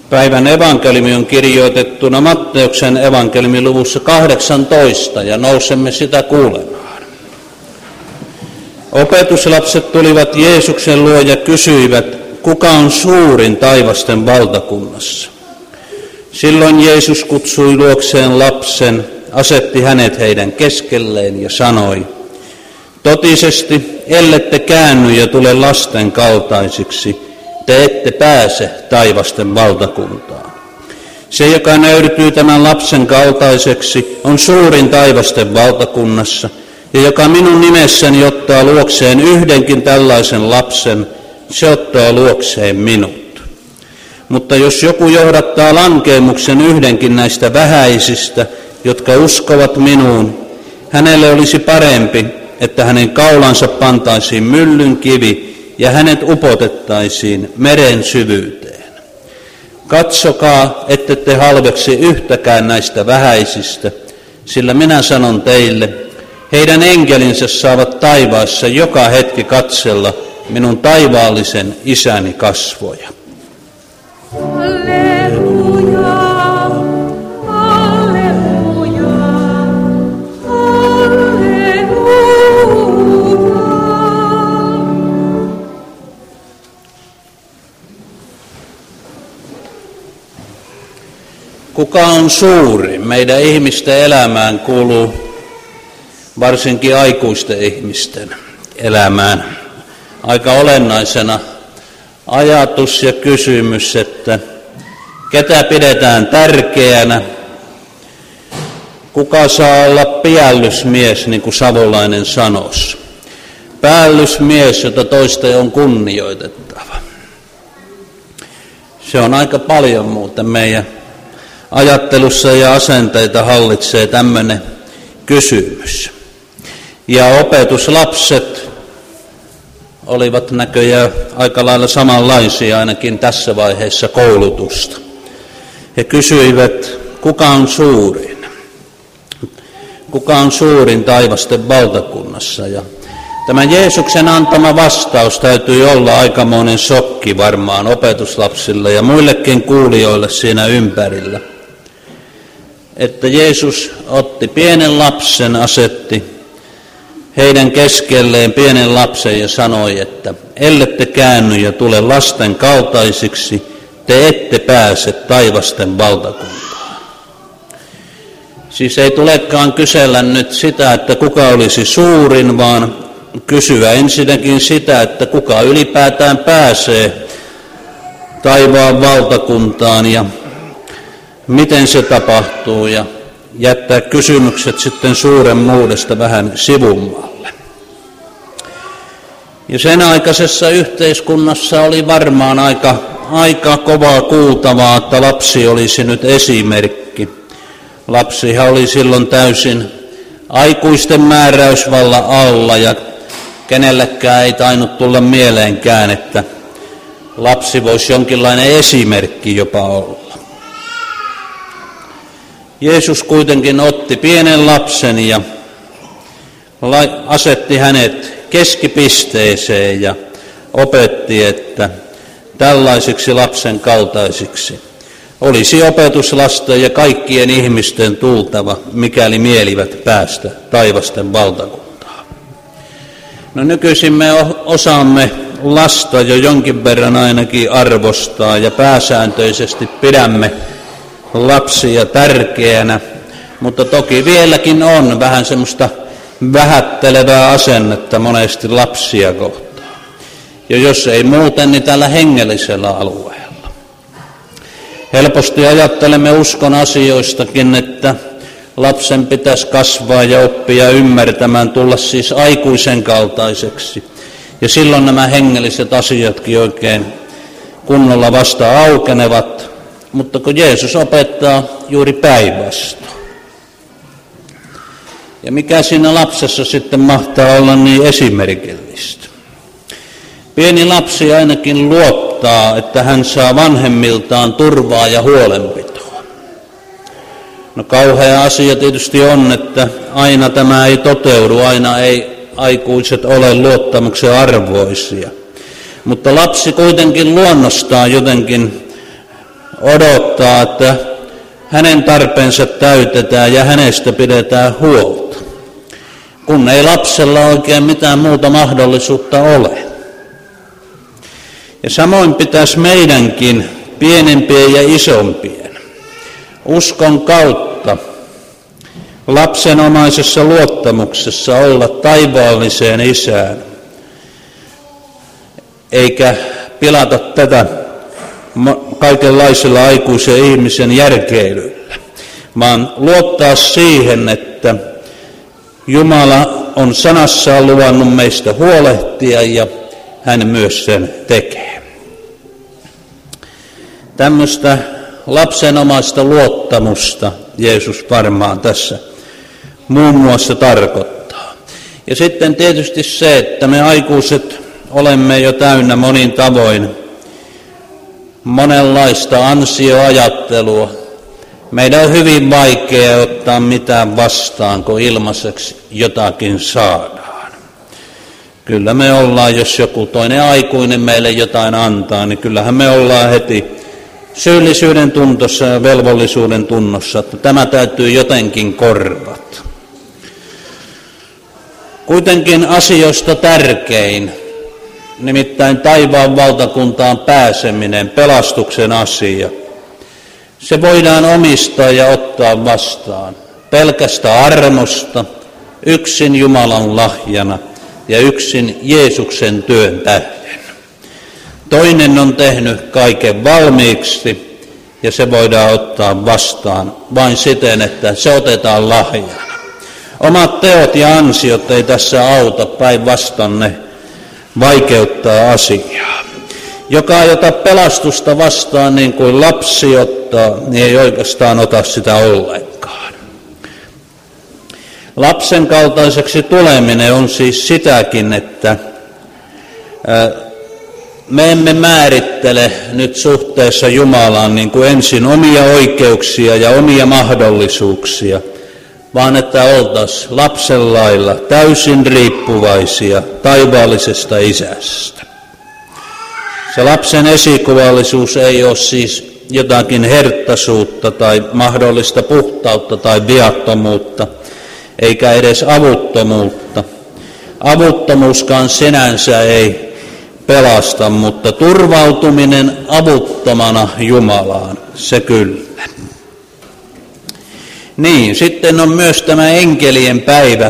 Päivän evankeliumi on kirjoitettuna Matteuksen evankeliumin luvussa 18 ja nousemme sitä kuulemaan. Opetuslapset tulivat Jeesuksen luo ja kysyivät, kuka on suurin taivasten valtakunnassa. Silloin Jeesus kutsui luokseen lapsen, asetti hänet heidän keskelleen ja sanoi, totisesti, ellette käänny ja tule lasten kaltaisiksi, te ette pääse taivasten valtakuntaan. Se, joka nöyrtyy tämän lapsen kaltaiseksi, on suurin taivasten valtakunnassa, ja joka minun nimessäni ottaa luokseen yhdenkin tällaisen lapsen, se ottaa luokseen minut. Mutta jos joku johdattaa lankeemuksen yhdenkin näistä vähäisistä, jotka uskovat minuun, hänelle olisi parempi, että hänen kaulansa pantaisiin myllyn kivi ja hänet upotettaisiin meren syvyyteen. Katsokaa, ette te halveksi yhtäkään näistä vähäisistä, sillä minä sanon teille, heidän enkelinsä saavat taivaassa joka hetki katsella minun taivaallisen isäni kasvoja. Halleluja, halleluja, halleluja. Kuka on suuri? Meidän ihmisten elämään kuuluu varsinkin aikuisten ihmisten elämään aika olennaisena ajatus ja kysymys, että ketä pidetään tärkeänä, kuka saa olla päällysmies, niin kuin savolainen sanoisi. Päällysmies, jota toisten on kunnioitettava. Se on aika paljon muuten meidän ajattelussa ja asenteita hallitsee tämmöinen kysymys. Ja opetuslapset olivat näköjään aika lailla samanlaisia ainakin tässä vaiheessa koulutusta. He kysyivät, kuka on suurin? Kuka on suurin taivasten valtakunnassa? Ja tämä Jeesuksen antama vastaus täytyy olla aikamoinen shokki varmaan opetuslapsille ja muillekin kuulijoille siinä ympärillä. Että Jeesus otti pienen lapsen, asetti heidän keskelleen pienen lapsen ja sanoi, että ellette käänny ja tule lasten kaltaisiksi, te ette pääse taivasten valtakuntaan. Siis ei tulekaan kysellä nyt sitä, että kuka olisi suurin, vaan kysyä ensinnäkin sitä, että kuka ylipäätään pääsee taivaan valtakuntaan ja miten se tapahtuu ja jättää kysymykset sitten suuremmuudesta vähän sivummalle. Ja sen aikaisessa yhteiskunnassa oli varmaan aika kovaa kuultavaa, että lapsi olisi nyt esimerkki. Lapsihan oli silloin täysin aikuisten määräysvallan alla ja kenellekään ei tainnut tulla mieleenkään, että lapsi voisi jonkinlainen esimerkki jopa olla. Jeesus kuitenkin otti pienen lapsen ja asetti hänet keskipisteeseen ja opetti, että tällaisiksi lapsen kaltaisiksi olisi opetuslasten ja kaikkien ihmisten tultava, mikäli mielivät päästä taivasten valtakuntaan. No nykyisin me osaamme lasta jo jonkin verran ainakin arvostaa ja pääsääntöisesti pidämme lapsia tärkeänä, mutta toki vieläkin on vähän semmoista vähättelevää asennetta monesti lapsia kohtaan. Ja jos ei muuten, niin tällä hengellisellä alueella. Helposti ajattelemme uskon asioistakin, että lapsen pitäisi kasvaa ja oppia ymmärtämään, tulla siis aikuisen kaltaiseksi. Ja silloin nämä hengelliset asiatkin oikein kunnolla vasta aukenevat. Mutta kun Jeesus opettaa juuri päinvastoin. Ja mikä siinä lapsessa sitten mahtaa olla niin esimerkillistä? Pieni lapsi ainakin luottaa, että hän saa vanhemmiltaan turvaa ja huolenpitoa. No kauhea asia tietysti on, että aina tämä ei toteudu, aina ei aikuiset ole luottamuksen arvoisia. Mutta lapsi kuitenkin luonnostaan jotenkin odottaa, että hänen tarpeensa täytetään ja hänestä pidetään huolta, kun ei lapsella oikein mitään muuta mahdollisuutta ole. Ja samoin pitäisi meidänkin pienempien ja isompien uskon kautta lapsenomaisessa luottamuksessa olla taivaalliseen Isään, eikä pilata tätä kaikenlaisilla aikuisen ihmisen järkeilyllä, vaan luottaa siihen, että Jumala on sanassaan luvannut meistä huolehtia ja hän myös sen tekee. Tämmöistä lapsenomaista luottamusta Jeesus varmaan tässä muun muassa tarkoittaa. Ja sitten tietysti se, että me aikuiset olemme jo täynnä monin tavoin monenlaista ansioajattelua. Meidän on hyvin vaikea ottaa mitään vastaan, kun ilmaiseksi jotakin saadaan. Kyllä me ollaan, jos joku toinen aikuinen meille jotain antaa, niin kyllähän me ollaan heti syyllisyyden tuntossa ja velvollisuuden tunnossa, että tämä täytyy jotenkin korvata. Kuitenkin asioista tärkein, nimittäin taivaan valtakuntaan pääseminen, pelastuksen asia, se voidaan omistaa ja ottaa vastaan pelkästä armosta, yksin Jumalan lahjana ja yksin Jeesuksen työn tähden. Toinen on tehnyt kaiken valmiiksi ja se voidaan ottaa vastaan vain siten, että se otetaan lahjana. Omat teot ja ansiot ei tässä auta, päinvastoin ne vaikeuttaa asiaa. Joka ei ota pelastusta vastaan niin kuin lapsi ottaa, niin ei oikeastaan ota sitä ollenkaan. Lapsen kaltaiseksi tuleminen on siis sitäkin, että me emme määrittele nyt suhteessa Jumalaan niin kuin ensin omia oikeuksia ja omia mahdollisuuksia, vaan että oltaisiin lapsen lailla täysin riippuvaisia taivaallisesta Isästä. Se lapsen esikuvallisuus ei ole siis jotakin herttaisuutta tai mahdollista puhtautta tai viattomuutta, eikä edes avuttomuutta. Avuttomuuskaan sinänsä ei pelasta, mutta turvautuminen avuttomana Jumalaan, se kyllä. Niin, sitten on myös tämä enkelien päivä.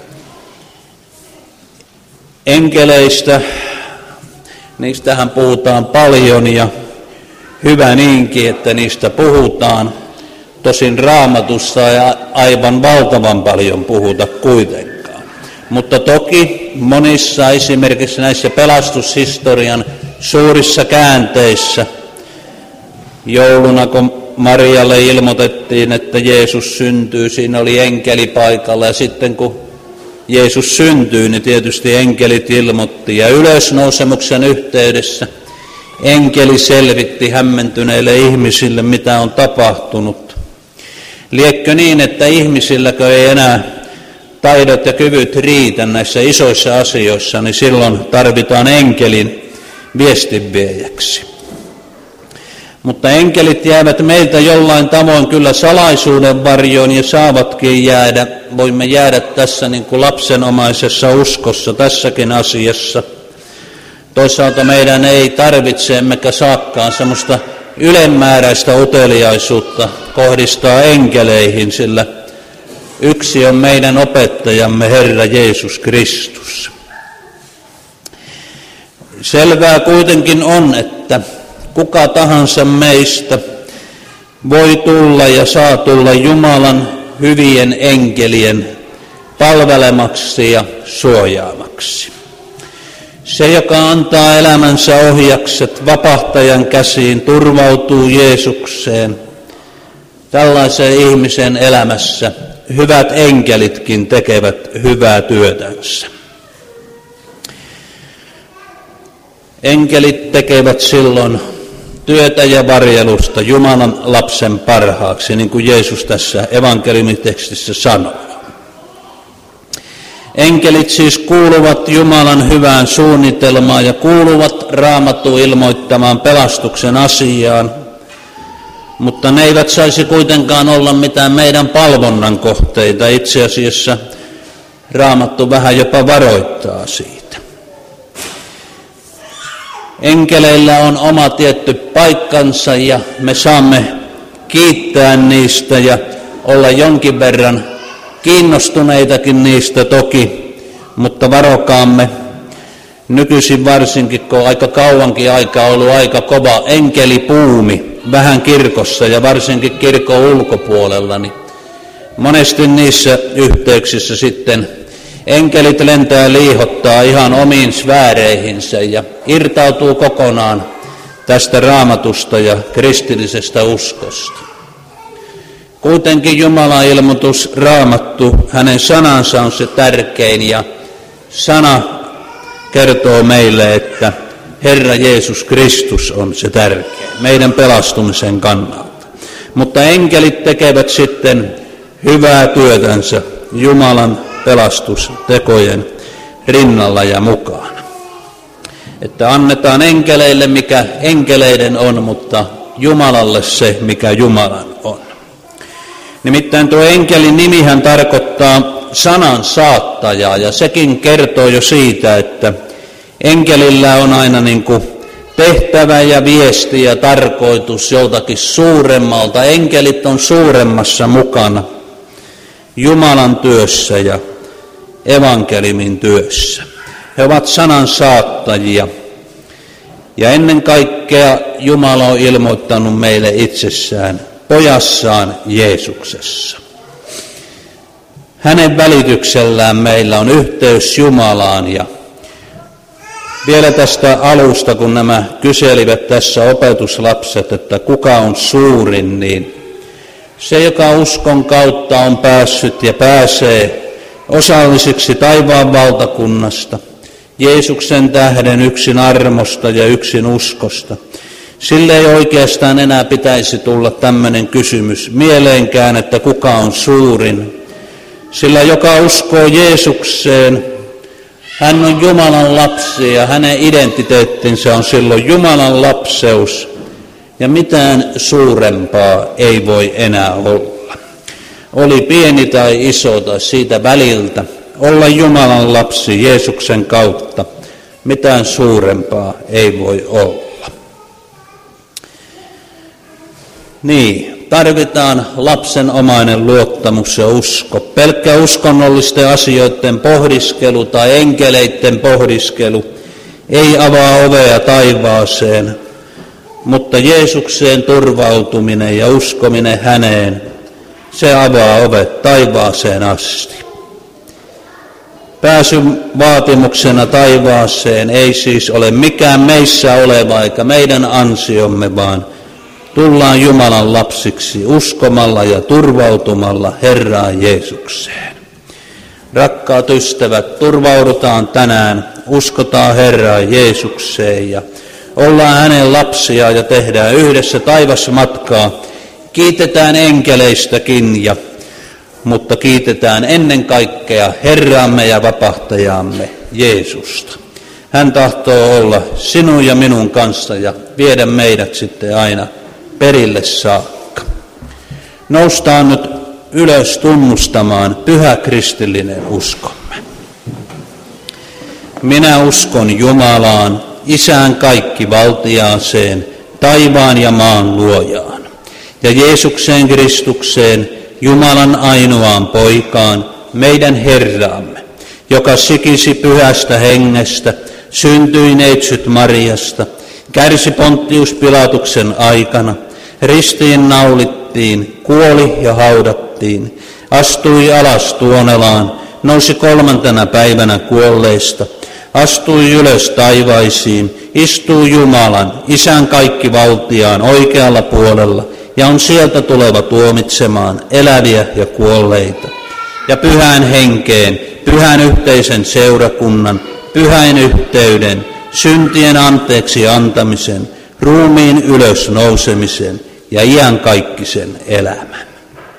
Enkeleistä, niistähän puhutaan paljon ja hyvä niinkin, että niistä puhutaan. Tosin Raamatussa ei aivan valtavan paljon puhuta kuitenkaan. Mutta toki monissa esimerkiksi näissä pelastushistorian suurissa käänteissä, jouluna kun Marialle ilmoitettiin, että Jeesus syntyy, siinä oli enkeli paikalla ja sitten kun Jeesus syntyy, niin tietysti enkelit ilmoitti ja ylösnousemuksen yhteydessä enkeli selvitti hämmentyneille ihmisille, mitä on tapahtunut. Liekkö niin, että ihmisilläkö ei enää taidot ja kyvyt riitä näissä isoissa asioissa, niin silloin tarvitaan enkelin viestinviejäksi. Mutta enkelit jäävät meiltä jollain tavoin kyllä salaisuuden varjoon ja saavatkin jäädä. Voimme jäädä tässä niin kuin lapsenomaisessa uskossa tässäkin asiassa. Toisaalta meidän ei tarvitse emmekä saakkaan semmoista ylenmääräistä uteliaisuutta kohdistaa enkeleihin, sillä yksi on meidän opettajamme Herra Jeesus Kristus. Selvää kuitenkin on, että kuka tahansa meistä voi tulla ja saa tulla Jumalan hyvien enkelien palvelemaksi ja suojaamaksi. Se, joka antaa elämänsä ohjakset vapahtajan käsiin, turvautuu Jeesukseen. Tällaisen ihmisen elämässä hyvät enkelitkin tekevät hyvää työtänsä. Enkelit tekevät silloin työtä ja varjelusta Jumalan lapsen parhaaksi, niin kuin Jeesus tässä evankeliumitekstissä sanoo. Enkelit siis kuuluvat Jumalan hyvään suunnitelmaan ja kuuluvat Raamatun ilmoittamaan pelastuksen asiaan. mutta ne eivät saisi kuitenkaan olla mitään meidän palvonnan kohteita. Itse asiassa Raamattu vähän jopa varoittaa siitä. Enkeleillä on oma tietty paikkansa ja me saamme kiittää niistä ja olla jonkin verran kiinnostuneitakin niistä toki, mutta varokaamme. Nykyisin varsinkin, kun aika kauankin aikaa on ollut aika kova enkelipuumi vähän kirkossa ja varsinkin kirkon ulkopuolella, niin monesti niissä yhteyksissä sitten enkelit lentää liihottaa ihan omiin sfääreihinsä ja irtautuu kokonaan tästä Raamatusta ja kristillisestä uskosta. Kuitenkin Jumalan ilmoitus, Raamattu, hänen sanansa on se tärkein ja sana kertoo meille, että Herra Jeesus Kristus on se tärkein meidän pelastumisen kannalta. Mutta enkelit tekevät sitten hyvää työtänsä Jumalan pelastustekojen rinnalla ja mukana. Että annetaan enkeleille mikä enkeleiden on, mutta Jumalalle se mikä Jumalan on. Nimittäin tuo enkelin nimihän tarkoittaa sanan saattajaa ja sekin kertoo jo siitä, että enkelillä on aina niin kuin tehtävä ja viesti ja tarkoitus joltakin suuremmalta. Enkelit on suuremmassa mukana Jumalan työssä ja evankeliumin työssä. He ovat sanan saattajia ja ennen kaikkea Jumala on ilmoittanut meille itsessään pojassaan Jeesuksessa. Hänen välityksellään meillä on yhteys Jumalaan ja vielä tästä alusta, kun nämä kyselivät tässä opetuslapset, että kuka on suurin, niin se, joka uskon kautta on päässyt ja pääsee osallisiksi taivaan valtakunnasta, Jeesuksen tähden yksin armosta ja yksin uskosta. Sille ei oikeastaan enää pitäisi tulla tämmöinen kysymys mieleenkään, että kuka on suurin. Sillä joka uskoo Jeesukseen, hän on Jumalan lapsi ja hänen identiteettinsä on silloin Jumalan lapseus. Ja mitään suurempaa ei voi enää olla. Oli pieni tai iso tai siitä väliltä, olla Jumalan lapsi Jeesuksen kautta. Mitään suurempaa ei voi olla. Niin, tarvitaan lapsenomainen luottamus ja usko. Pelkkä uskonnollisten asioiden pohdiskelu tai enkeleiden pohdiskelu ei avaa ovea taivaaseen, mutta Jeesukseen turvautuminen ja uskominen häneen, se avaa ovet taivaaseen asti. Pääsyn vaatimuksena taivaaseen ei siis ole mikään meissä oleva eikä meidän ansiomme, vaan tullaan Jumalan lapsiksi uskomalla ja turvautumalla Herraan Jeesukseen. Rakkaat ystävät, turvaudutaan tänään, uskotaan Herraan Jeesukseen ja ollaan hänen lapsia ja tehdään yhdessä taivasmatkaa. Kiitetään enkeleistäkin, mutta kiitetään ennen kaikkea Herraamme ja vapahtajamme Jeesusta. Hän tahtoo olla sinun ja minun kanssa ja viedä meidät sitten aina perille saakka. Noustaan nyt ylös tunnustamaan pyhä kristillinen uskomme. Minä uskon Jumalaan, Isään kaikkivaltiaaseen, taivaan ja maan luojaan, ja Jeesukseen Kristukseen, Jumalan ainoaan poikaan, meidän Herraamme, joka sikisi pyhästä hengestä, syntyi neitsyt Mariasta, kärsi Pontius Pilatuksen aikana, ristiin naulittiin, kuoli ja haudattiin, astui alas tuonelaan, nousi 3. päivänä kuolleista, astui ylös taivaisiin, istuu Jumalan, Isän kaikkivaltiaan oikealla puolella ja on sieltä tuleva tuomitsemaan eläviä ja kuolleita. Ja pyhään henkeen, pyhän yhteisen seurakunnan, pyhän yhteyden, syntien anteeksi antamisen, ruumiin ylös nousemisen ja iankaikkisen elämän.